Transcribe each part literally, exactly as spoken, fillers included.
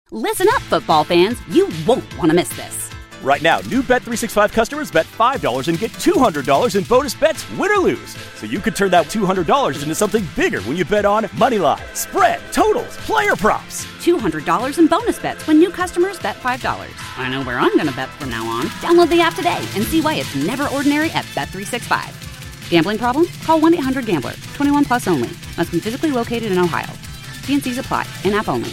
Listen up, football fans. You won't want to miss this. Right now, new Bet three sixty-five customers bet five dollars and get two hundred dollars in bonus bets, win or lose. So you could turn that two hundred dollars into something bigger when you bet on moneyline, spread, totals, player props. two hundred dollars in bonus bets when new customers bet five dollars. I know where I'm going to bet from now on. Download the app today and see why it's never ordinary at Bet three sixty-five. Gambling problem? Call one eight hundred gambler. twenty-one plus only. Must be physically located in Ohio. T and C's apply. In-app only.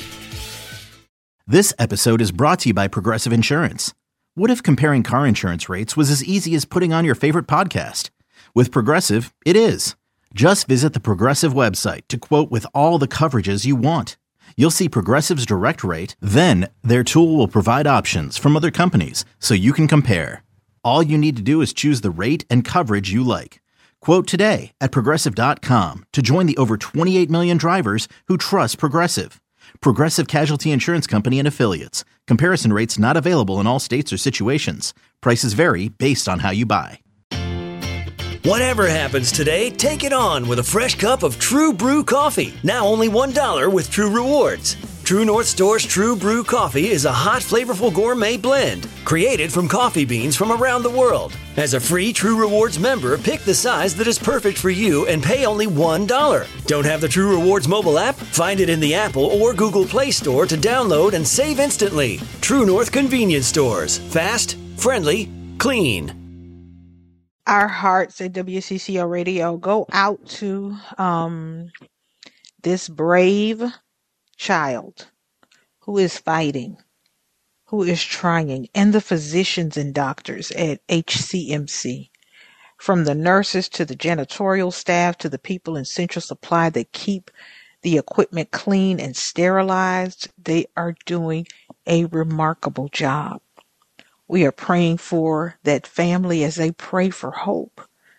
This episode is brought to you by Progressive Insurance. What if comparing car insurance rates was as easy as putting on your favorite podcast? With Progressive, it is. Just visit the Progressive website to quote with all the coverages you want. You'll see Progressive's direct rate, then their tool will provide options from other companies so you can compare. All you need to do is choose the rate and coverage you like. Quote today at Progressive dot com to join the over twenty-eight million drivers who trust Progressive. Progressive Casualty Insurance Company and Affiliates. Comparison rates not available in all states or situations. Prices vary based on how you buy. Whatever happens today, take it on with a fresh cup of True Brew coffee. Now only one dollar with True Rewards. True North Store's True Brew coffee is a hot, flavorful gourmet blend created from coffee beans from around the world. As a free True Rewards member, pick the size that is perfect for you and pay only one dollar. Don't have the True Rewards mobile app? Find it in the Apple or Google Play Store to download and save instantly. True North Convenience Stores. Fast, friendly, clean. Our hearts at W C C O Radio go out to um, this brave child who is fighting, who is trying, and the physicians and doctors at H C M C, from the nurses to the janitorial staff to the people in central supply that keep the equipment clean and sterilized. They are doing a remarkable job. We are praying for that family as they pray for hope.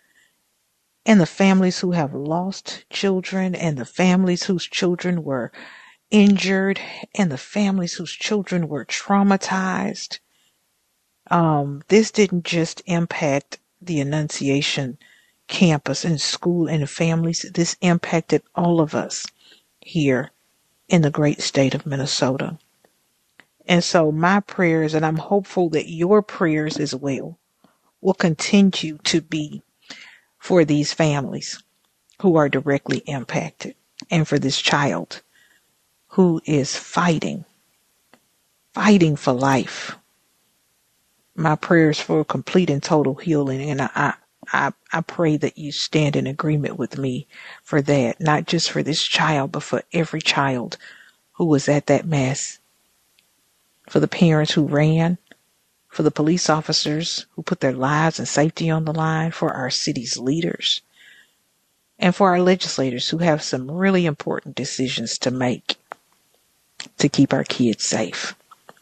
And the families who have lost children, and the families whose children were injured, and the families whose children were traumatized. Um, this didn't just impact the Annunciation campus and school and families. This impacted all of us here in the great state of Minnesota. And so my prayers, and I'm hopeful that your prayers as well, will continue to be for these families who are directly impacted, and for this child who is fighting, fighting for life. My prayers for complete and total healing, and I, I, I pray that you stand in agreement with me for that, not just for this child, but for every child who was at that mass, for the parents who ran, for the police officers who put their lives and safety on the line, for our city's leaders, and for our legislators who have some really important decisions to make to keep our kids safe.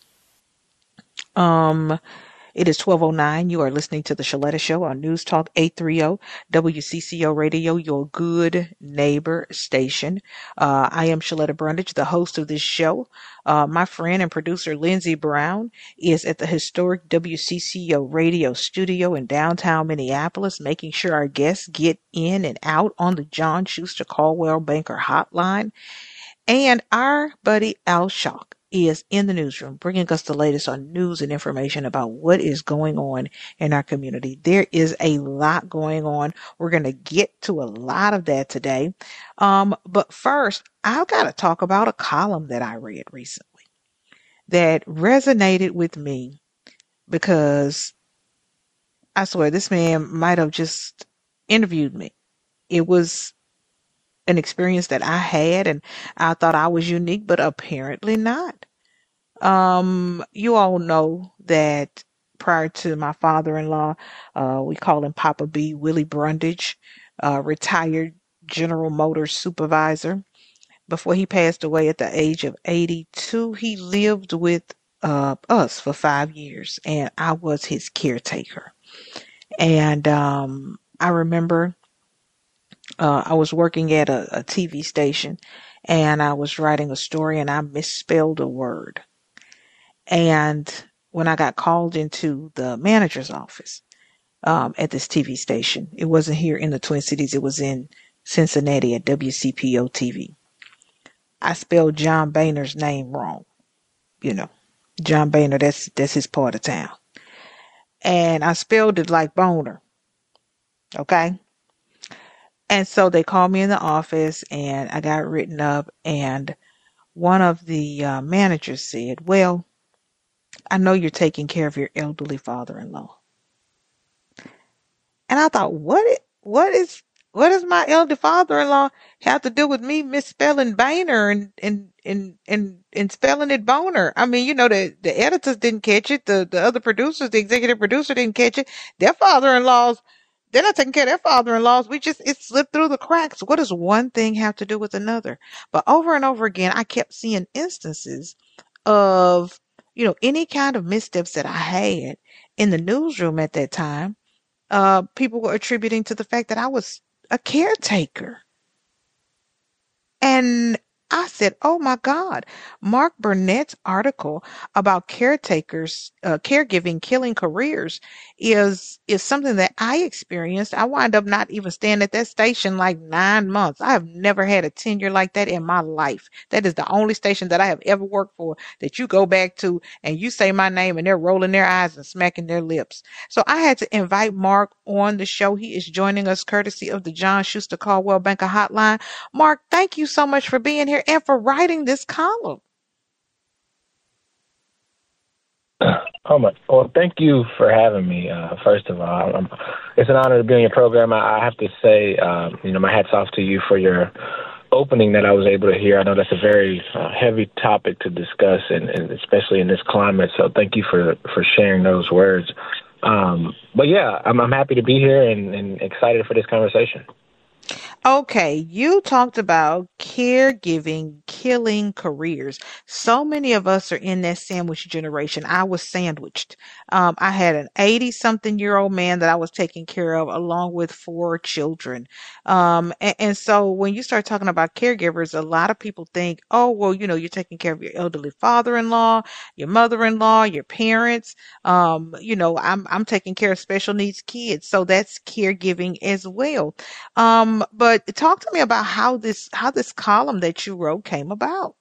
Um, it is twelve oh nine. You are listening to the Shaletta Show on News Talk eight thirty W C C O Radio, your good neighbor station. Uh, I am Shaletta Brundage, the host of this show. Uh, my friend and producer Lindsey Brown is at the historic W C C O Radio studio in downtown Minneapolis, making sure our guests get in and out on the John Schuster Caldwell Banker hotline. And our buddy Al Shock is in the newsroom, bringing us the latest on news and information about what is going on in our community. There is a lot going on. We're going to get to a lot of that today. Um, but first, I've got to talk about a column that I read recently that resonated with me, because I swear this man might have just interviewed me. It was an experience that I had, and I thought I was unique, but apparently not. Um, you all know that prior to my father-in-law, uh, we call him Papa B, Willie Brundage, uh, retired General Motors supervisor. Before he passed away at the age of eighty-two, he lived with uh, us for five years, and I was his caretaker. And um, I remember Uh, I was working at a, a T V station, and I was writing a story, and I misspelled a word. And when I got called into the manager's office um, at this T V station, it wasn't here in the Twin Cities, it was in Cincinnati at W C P O T V. I spelled John Boehner's name wrong you know, John Boehner, that's, that's his part of town. And I spelled it like boner. Okay. And so they called me in the office and I got written up, and one of the uh, managers said, well, I know you're taking care of your elderly father-in-law. And I thought, what, i- what is, what does my elder father-in-law have to do with me misspelling Boehner and, and, and, and, and spelling it boner? I mean, you know, the, the editors didn't catch it. The, the other producers, the executive producer didn't catch it. Their father-in-laws, they're not taking care of their father-in-laws. We just, it slipped through the cracks. What does one thing have to do with another? But over and over again, I kept seeing instances of, you know, any kind of missteps that I had in the newsroom at that time. Uh, people were attributing to the fact that I was a caretaker. And I said, oh my God, Mark Burnett's article about caretakers, uh, caregiving, killing careers is, is something that I experienced. I wind up not even staying at that station like nine months. I have never had a tenure like that in my life. That is the only station that I have ever worked for that you go back to and you say my name and they're rolling their eyes and smacking their lips. So I had to invite Mark on the show. He is joining us courtesy of the John Schuster Caldwell Banker Hotline. Mark, thank you so much for being here and for writing this column. Oh my! Well, thank you for having me. Uh, first of all, um, it's an honor to be on your program. I, I have to say, um, you know, my hat's off to you for your opening that I was able to hear. I know that's a very uh, heavy topic to discuss, and, and especially in this climate. So, thank you for for sharing those words. Um, but yeah, I'm, I'm happy to be here and, and excited for this conversation. Okay, you talked about caregiving, killing careers. So many of us are in that sandwich generation. I was sandwiched. Um, I had an eighty-something year old man that I was taking care of along with four children. Um, and, and so when you start talking about caregivers, a lot of people think, oh, well, you know, you're taking care of your elderly father-in-law, your mother-in-law, your parents. Um, you know, I'm, I'm taking care of special needs kids. So that's caregiving as well. Um, but talk to me about how this how this column that you wrote came about.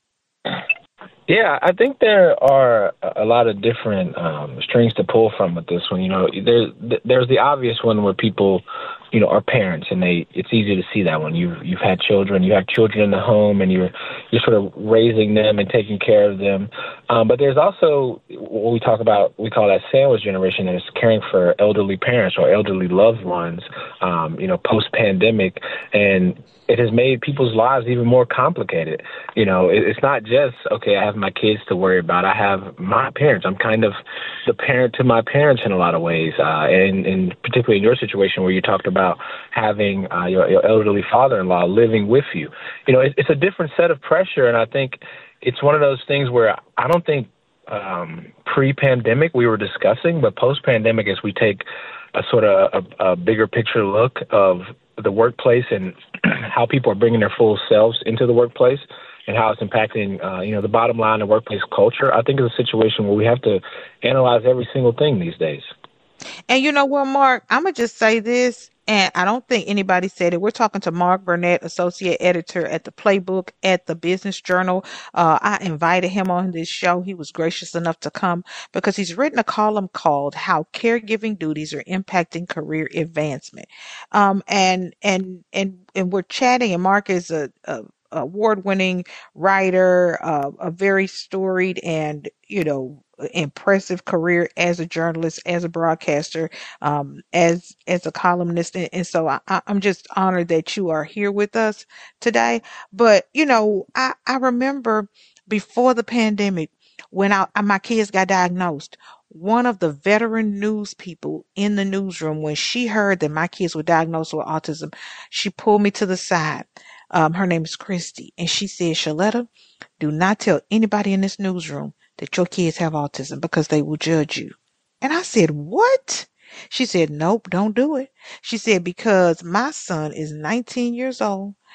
Yeah, I think there are a lot of different um, strings to pull from with this one. You know, there's there's the obvious one where people, you know, are parents, and they it's easy to see that one. You've you've had children, you have children in the home, and you're you're sort of raising them and taking care of them. Um, but there's also what we talk about, we call that sandwich generation, that is caring for elderly parents or elderly loved ones, um, you know, post-pandemic. And it has made people's lives even more complicated. You know, it, it's not just, okay, I have my kids to worry about. I have my parents. I'm kind of the parent to my parents in a lot of ways. Uh, and, and particularly in your situation where you talked about having uh, your, your elderly father-in-law living with you. You know, it, it's a different set of pressure. And I think it's one of those things where I don't think um, pre-pandemic we were discussing, but post-pandemic, as we take a sort of a, a bigger picture look of the workplace and how people are bringing their full selves into the workplace and how it's impacting, uh, you know, the bottom line of workplace culture, I think it's a situation where we have to analyze every single thing these days. And you know what, Mark, I'm going to just say this, and I don't think anybody said it. We're talking to Mark Burnett, associate editor at the Playbook at the Business Journal. Uh, I invited him on this show. He was gracious enough to come because he's written a column called How Caregiving Duties Are Impacting Career Advancement. Um, and, and, and, and we're chatting, and Mark is a, a award-winning writer, uh, a very storied and, you know, impressive career as a journalist, as a broadcaster, um, as as a columnist. And, and so I, I'm just honored that you are here with us today. But, you know, I, I remember before the pandemic, when I, my kids got diagnosed, one of the veteran news people in the newsroom, when she heard that my kids were diagnosed with autism, she pulled me to the side. Um, her name is Christy. And she said, Shaletta, do not tell anybody in this newsroom that your kids have autism because they will judge you. And I said, what? She said, nope, don't do it. She said, because my son is nineteen years old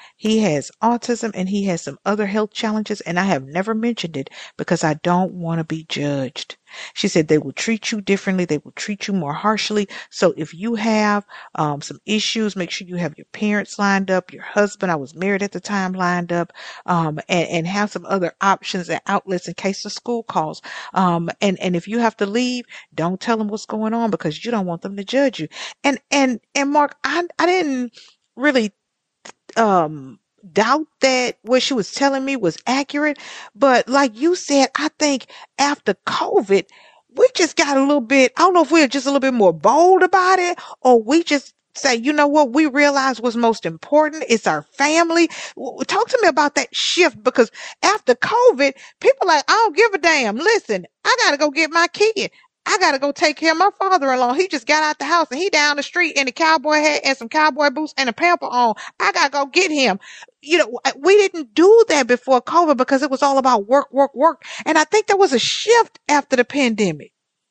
He has autism and he has some other health challenges, and I have never mentioned it because I don't want to be judged. She said they will treat you differently. They will treat you more harshly. So if you have um, some issues, make sure you have your parents lined up, your husband, I was married at the time, lined up, um, and, and have some other options and outlets in case the school calls. Um, and, and if you have to leave, don't tell them what's going on because you don't want them to judge you. And, and, and Mark, I, I didn't really, um, doubt that what she was telling me was accurate. But like you said, I think after COVID, we just got a little bit, I don't know if we're just a little bit more bold about it, or we just say, you know what, we realize what's most important. It's our family. Talk to me about that shift, because after COVID, people like, I don't give a damn. Listen, I got to go get my kid. I got to go take care of my father-in-law. He just got out the house and he down the street in a cowboy hat and some cowboy boots and a pamper on. I got to go get him. You know, we didn't do that before COVID because it was all about work, work, work. And I think there was a shift after the pandemic.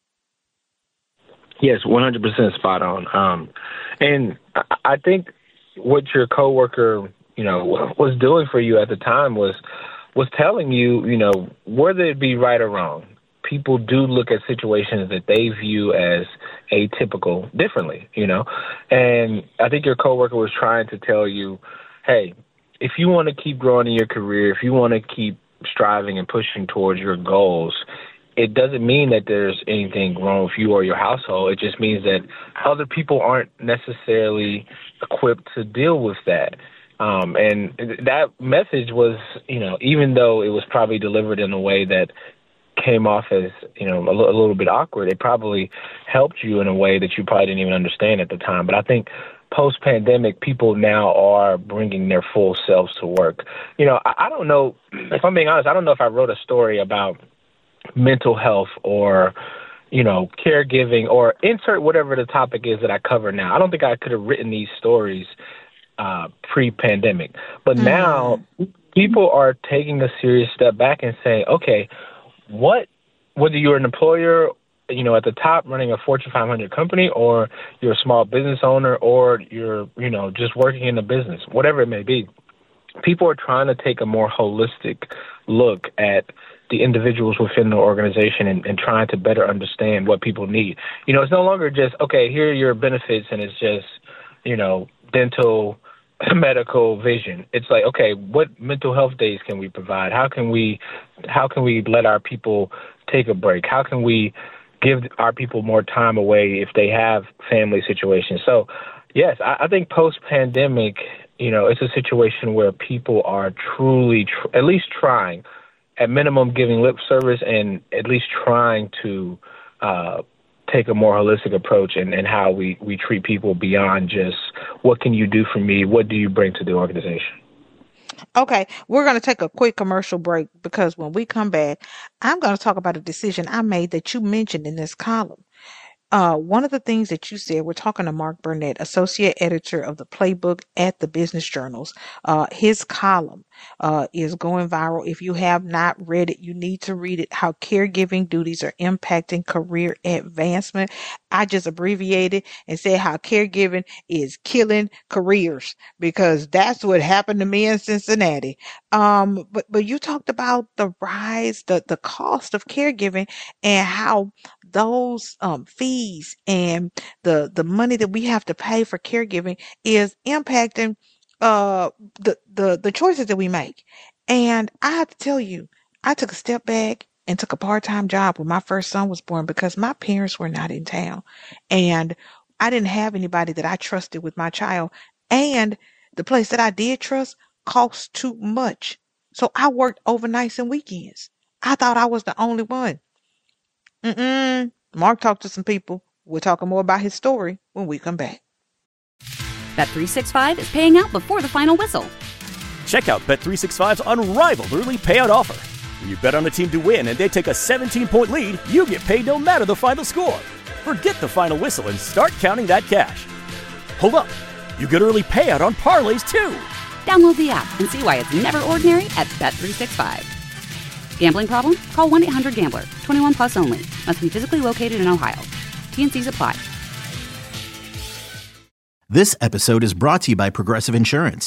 Yes, one hundred percent spot on. Um, and I think what your coworker, you know, was doing for you at the time was, was telling you, you know, whether it be right or wrong, people do look at situations that they view as atypical differently, you know. And I think your coworker was trying to tell you, hey, if you want to keep growing in your career, if you want to keep striving and pushing towards your goals, it doesn't mean that there's anything wrong with you or your household. It just means that other people aren't necessarily equipped to deal with that. Um, and that message was, you know, even though it was probably delivered in a way that came off as, you know, a, l- a little bit awkward, it probably helped you in a way that you probably didn't even understand at the time. But I think post-pandemic, people now are bringing their full selves to work. You know, I, I don't know, if I'm being honest, I don't know if I wrote a story about mental health or, you know, caregiving or insert whatever the topic is that I cover now. I don't think I could have written these stories uh, pre-pandemic. But mm. now people are taking a serious step back and saying, okay, what, whether you're an employer, you know, at the top running a Fortune five hundred company, or you're a small business owner, or you're, you know, just working in a business, whatever it may be, people are trying to take a more holistic look at the individuals within the organization and, and trying to better understand what people need. You know, it's no longer just, okay, here are your benefits and it's just, you know, dental, medical, vision. It's like, okay, what mental health days can we provide? How can we, how can we let our people take a break? How can we give our people more time away if they have family situations? So, yes, I, I think post-pandemic, you know, it's a situation where people are truly, tr- at least trying, at minimum giving lip service and at least trying to uh, take a more holistic approach in, in how we, we treat people beyond just what can you do for me? What do you bring to the organization? Okay, we're going to take a quick commercial break because when we come back, I'm going to talk about a decision I made that you mentioned in this column. Uh, one of the things that you said, we're talking to Mark Burnett, associate editor of the Playbook at the Business Journals. Uh, his column uh, is going viral. If you have not read it, you need to read it. How caregiving duties are impacting career advancement. I just abbreviated and said how caregiving is killing careers, because that's what happened to me in Cincinnati. Um, but but you talked about the rise, the the cost of caregiving, and how those um, fees and the the money that we have to pay for caregiving is impacting uh the the the choices that we make. And I have to tell you, I took a step back and took a part-time job when my first son was born because my parents were not in town, and I didn't have anybody that I trusted with my child, and the place that I did trust cost too much. So I worked overnights and weekends. I thought I was the only one. Mm-mm. Mark talked to some people. We'll talk more about his story when we come back. Bet three sixty-five is paying out before the final whistle. Check out Bet three sixty-five's unrivaled early payout offer. When you bet on a team to win and they take a seventeen-point lead, you get paid no matter the final score. Forget the final whistle and start counting that cash. Hold up. You get early payout on parlays, too. Download the app and see why it's never ordinary at Bet three sixty-five. Gambling problem? Call one eight hundred gambler. twenty-one plus only. Must be physically located in Ohio. T and C's apply. This episode is brought to you by Progressive Insurance.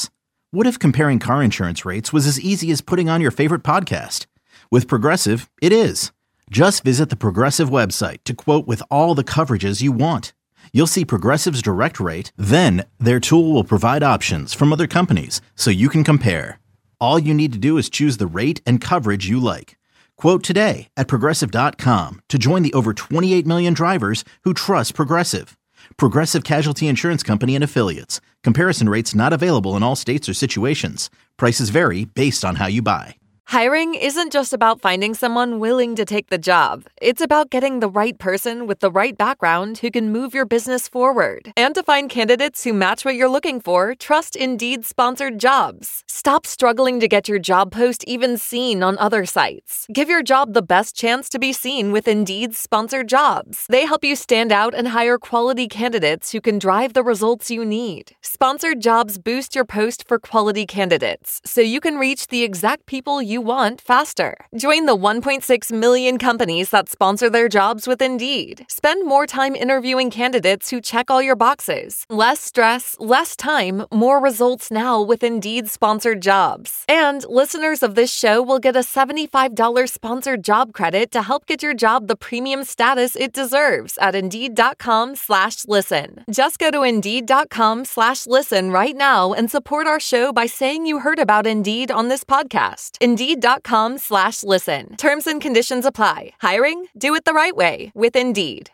What if comparing car insurance rates was as easy as putting on your favorite podcast? With Progressive, it is. Just visit the Progressive website to quote with all the coverages you want. You'll see Progressive's direct rate, then their tool will provide options from other companies so you can compare. All you need to do is choose the rate and coverage you like. Quote today at Progressive dot com to join the over twenty-eight million drivers who trust Progressive. Progressive Casualty Insurance Company and Affiliates. Comparison rates not available in all states or situations. Prices vary based on how you buy. Hiring isn't just about finding someone willing to take the job. It's about getting the right person with the right background who can move your business forward. And to find candidates who match what you're looking for, trust Indeed-sponsored jobs. Stop struggling to get your job post even seen on other sites. Give your job the best chance to be seen with Indeed-sponsored jobs. They help you stand out and hire quality candidates who can drive the results you need. Sponsored jobs boost your post for quality candidates, so you can reach the exact people you want faster. Join the one point six million companies that sponsor their jobs with Indeed. Spend more time interviewing candidates who check all your boxes. Less stress, less time, more results now with Indeed-sponsored jobs. And listeners of this show will get a seventy-five dollars sponsored job credit to help get your job the premium status it deserves at Indeed.com slash listen. Just go to Indeed.com slash listen right now and support our show by saying you heard about Indeed on this podcast. Indeed.com slash listen. Terms and conditions apply. Hiring? Do it the right way with Indeed.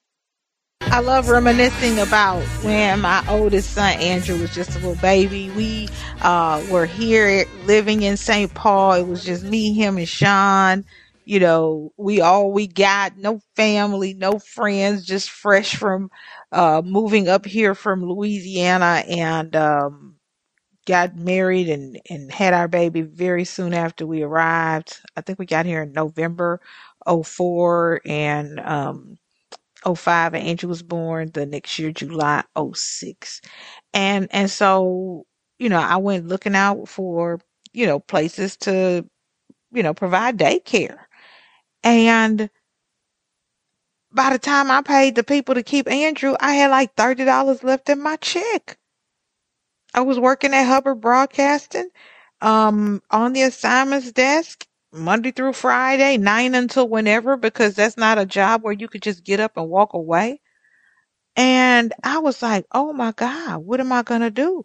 I love reminiscing about when my oldest son Andrew was just a little baby. We uh, were here living in Saint Paul. It was just me, him, and Sean. You know, we all we got, no family, no friends, just fresh from uh, moving up here from Louisiana, and um, got married and, and had our baby very soon after we arrived. I think we got here in November oh four, and um, oh five, and Andrew was born the next year, July oh six. And, and so, you know, I went looking out for, you know, places to, you know, provide daycare. And by the time I paid the people to keep Andrew, I had like thirty dollars left in my check. I was working at Hubbard Broadcasting um, on the assignments desk Monday through Friday, nine until whenever, because that's not a job where you could just get up and walk away. And I was like, oh my God, what am I going to do?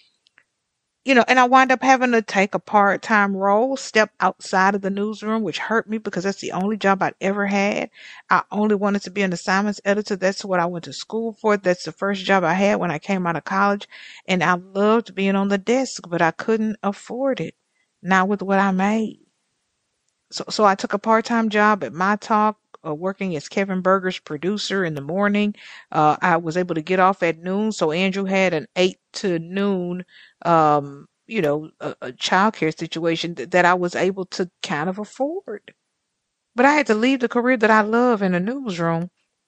You know, and I wound up having to take a part-time role, step outside of the newsroom, which hurt me because that's the only job I'd ever had. I only wanted to be an assignments editor. That's what I went to school for. That's the first job I had when I came out of college. And I loved being on the desk, but I couldn't afford it. Not with what I made. So, so I took a part-time job at My Talk, uh, working as Kevin Berger's producer in the morning. Uh, I was able to get off at noon. So Andrew had an eight to noon um, you know, a, a childcare situation that, that I was able to kind of afford. But I had to leave the career that I love in a newsroom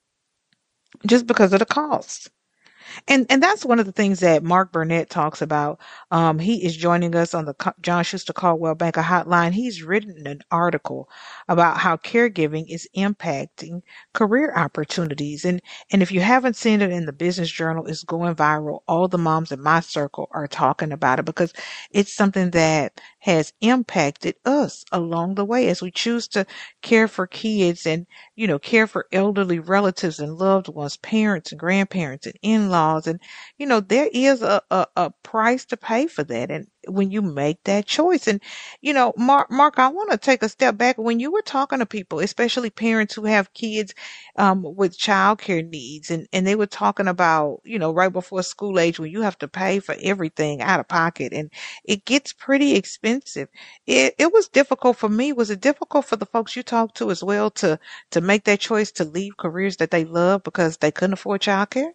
just because of the cost. And and that's one of the things that Mark Burnett talks about. Um, he is joining us on the John Schuster Caldwell Banker Hotline. He's written an article about how caregiving is impacting career opportunities. And and if you haven't seen it in the Business Journal, it's going viral. All the moms in my circle are talking about it because it's something that has impacted us along the way as we choose to care for kids and, you know, care for elderly relatives and loved ones, parents and grandparents and in-laws. And, you know, there is a, a, a price to pay for that. And when you make that choice, and, you know, Mark, Mark, I want to take a step back. When you were talking to people, especially parents who have kids um, with childcare needs, and, and they were talking about, you know, right before school age when you have to pay for everything out of pocket and it gets pretty expensive. It, it was difficult for me. Was it difficult for the folks you talked to as well to, to make that choice to leave careers that they love because they couldn't afford childcare?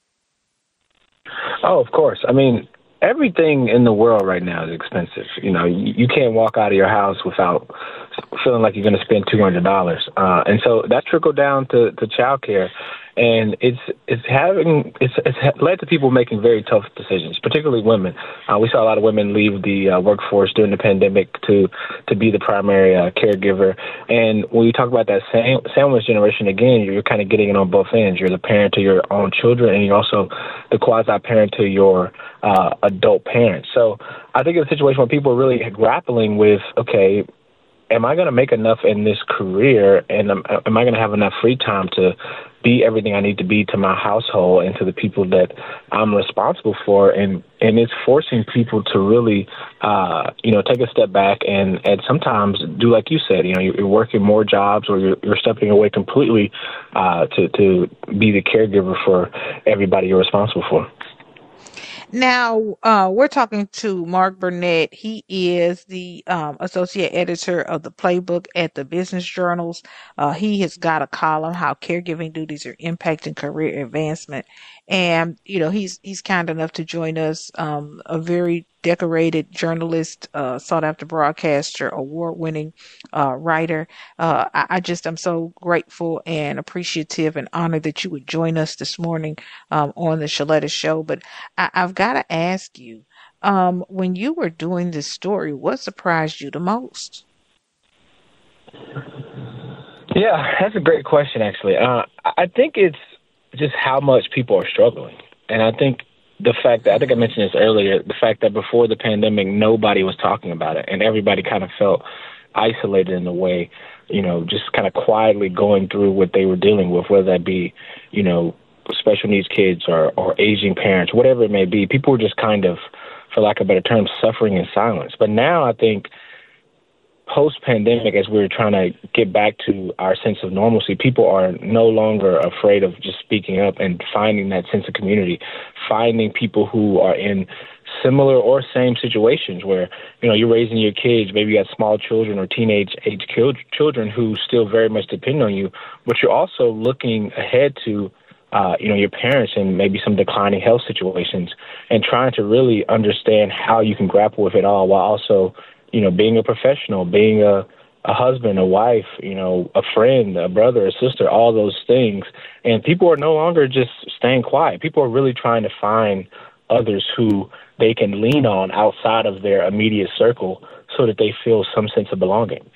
Oh, of course. I mean, everything in the world right now is expensive. You know, you, you can't walk out of your house without feeling like you're going to spend two hundred dollars. Uh, and so that trickled down to, to childcare. And it's it's having it's it's led to people making very tough decisions, particularly women. Uh, we saw a lot of women leave the uh, workforce during the pandemic to to be the primary uh, caregiver. And when you talk about that same sandwich generation again, you're kind of getting it on both ends. You're the parent to your own children, and you're also the quasi-parent to your uh, adult parents. So I think it's a situation where people are really grappling with, okay, am I going to make enough in this career, and am, am I going to have enough free time to be everything I need to be to my household and to the people that I'm responsible for? And, and it's forcing people to really, uh, you know, take a step back and, and sometimes do like you said, you know, you're working more jobs or you're, you're stepping away completely uh, to, to be the caregiver for everybody you're responsible for. Now, uh, we're talking to Mark Burnett. He is the um, associate editor of the Playbook at the Business Journals. Uh, he has got a column, How Caregiving Duties Are Impacting Career Advancement. And, you know, he's he's kind enough to join us, um, a very decorated journalist, uh, sought after broadcaster, award-winning uh, writer. Uh, I, I just am so grateful and appreciative and honored that you would join us this morning um, on the Shaletta Show. But I, I've got to ask you, um, when you were doing this story, what surprised you the most? Yeah, that's a great question, actually. Uh, I think it's just how much people are struggling. And I think the fact that, I think I mentioned this earlier, the fact that before the pandemic, nobody was talking about it and everybody kind of felt isolated in a way, you know, just kind of quietly going through what they were dealing with, whether that be, you know, special needs kids or, or aging parents, whatever it may be. People were just kind of, for lack of a better term, suffering in silence. But now I think post-pandemic, as we're trying to get back to our sense of normalcy, people are no longer afraid of just speaking up and finding that sense of community, finding people who are in similar or same situations where, you know, you're raising your kids, maybe you got small children or teenage age children who still very much depend on you, but you're also looking ahead to, uh, you know, your parents and maybe some declining health situations and trying to really understand how you can grapple with it all while also, you know, being a professional, being a, a husband, a wife, you know, a friend, a brother, a sister, all those things. And people are no longer just staying quiet. People are really trying to find others who they can lean on outside of their immediate circle so that they feel some sense of belonging.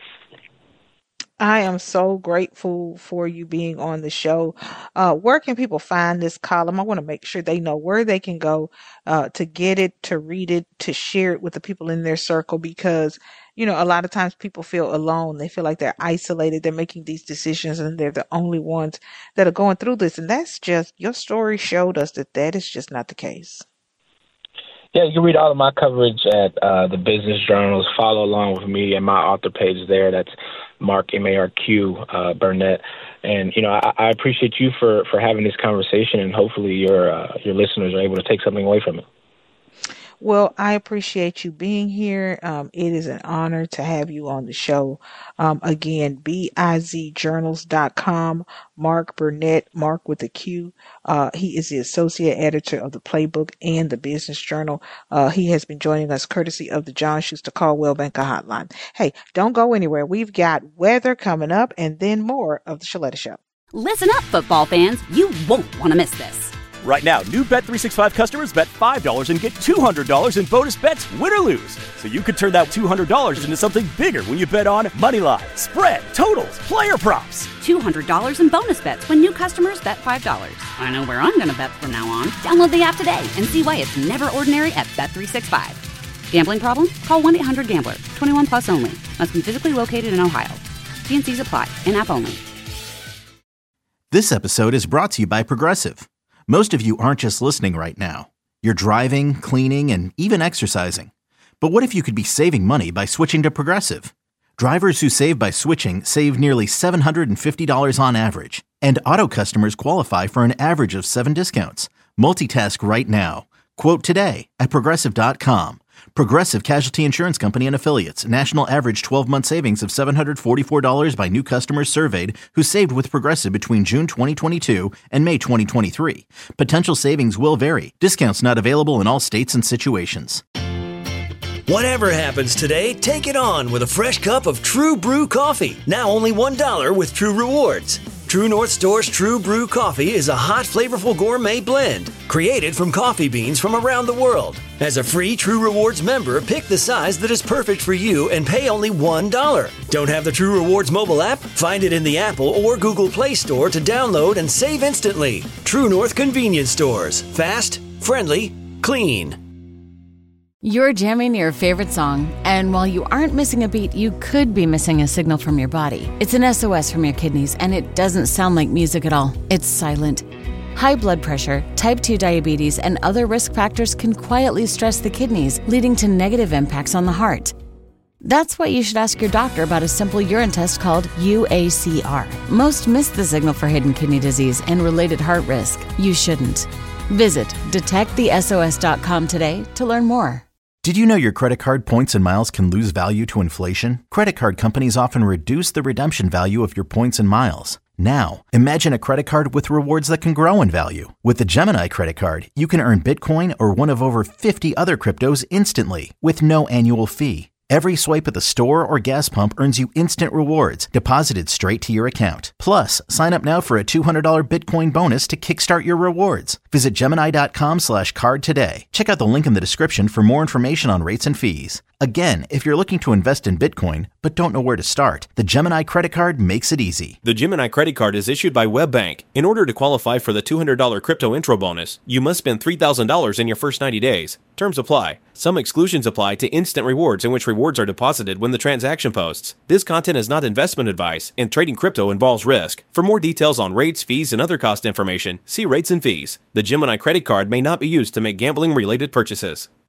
I am so grateful for you being on the show. Uh, where can people find this column? I want to make sure they know where they can go uh, to get it, to read it, to share it with the people in their circle, because, you know, a lot of times people feel alone. They feel like they're isolated. They're making these decisions and they're the only ones that are going through this. And that's just, your story showed us that that is just not the case. Yeah, you can read all of my coverage at uh, the Business Journals. Follow along with me and my author page there. That's Mark, M A R Q, uh, Burnett. And, you know, I, I appreciate you for, for having this conversation, and hopefully your uh, your listeners are able to take something away from it. Well, I appreciate you being here. Um, it is an honor to have you on the show. Um, again, B I Z journals dot com, Mark Burnett, Mark with a Q. Uh, he is the associate editor of the Playbook and the Business Journal. Uh, he has been joining us courtesy of the John Schuster Caldwell Banker Hotline. Hey, don't go anywhere. We've got weather coming up and then more of the Shaletta Show. Listen up, football fans. You won't want to miss this. Right now, new Bet three sixty-five customers bet five dollars and get two hundred dollars in bonus bets, win or lose. So you could turn that two hundred dollars into something bigger when you bet on money line, spread, totals, player props. two hundred dollars in bonus bets when new customers bet five dollars. I know where I'm going to bet from now on. Download the app today and see why it's never ordinary at Bet three sixty-five. Gambling problem? Call one eight hundred gambler. twenty-one plus only. Must be physically located in Ohio. T and C's apply. In-app only. This episode is brought to you by Progressive. Most of you aren't just listening right now. You're driving, cleaning, and even exercising. But what if you could be saving money by switching to Progressive? Drivers who save by switching save nearly seven hundred fifty dollars on average. And auto customers qualify for an average of seven discounts. Multitask right now. Quote today at Progressive dot com. Progressive Casualty Insurance Company and Affiliates. National average twelve-month savings of seven hundred forty-four dollars by new customers surveyed who saved with Progressive between June twenty twenty-two and May twenty twenty-three. Potential savings will vary. Discounts not available in all states and situations. Whatever happens today, take it on with a fresh cup of True Brew coffee. Now only one dollar with True Rewards. True North Store's True Brew coffee is a hot, flavorful gourmet blend created from coffee beans from around the world. As a free True Rewards member, pick the size that is perfect for you and pay only one dollar. Don't have the True Rewards mobile app? Find it in the Apple or Google Play Store to download and save instantly. True North Convenience Stores. Fast, friendly, clean. You're jamming your favorite song, and while you aren't missing a beat, you could be missing a signal from your body. It's an S O S from your kidneys, and it doesn't sound like music at all. It's silent. High blood pressure, type two diabetes, and other risk factors can quietly stress the kidneys, leading to negative impacts on the heart. That's why you should ask your doctor about a simple urine test called U A C R. Most miss the signal for hidden kidney disease and related heart risk. You shouldn't. Visit detect the S O S dot com today to learn more. Did you know your credit card points and miles can lose value to inflation? Credit card companies often reduce the redemption value of your points and miles. Now, imagine a credit card with rewards that can grow in value. With the Gemini credit card, you can earn Bitcoin or one of over fifty other cryptos instantly with no annual fee. Every swipe at the store or gas pump earns you instant rewards deposited straight to your account. Plus, sign up now for a two hundred dollars Bitcoin bonus to kickstart your rewards. Visit Gemini.com slash card today. Check out the link in the description for more information on rates and fees. Again, if you're looking to invest in Bitcoin but don't know where to start, the Gemini credit card makes it easy. The Gemini credit card is issued by WebBank. In order to qualify for the two hundred dollars crypto intro bonus, you must spend three thousand dollars in your first ninety days. Terms apply. Some exclusions apply to instant rewards in which rewards are deposited when the transaction posts. This content is not investment advice, and trading crypto involves risk. For more details on rates, fees, and other cost information, see rates and fees. The Gemini credit card may not be used to make gambling-related purchases.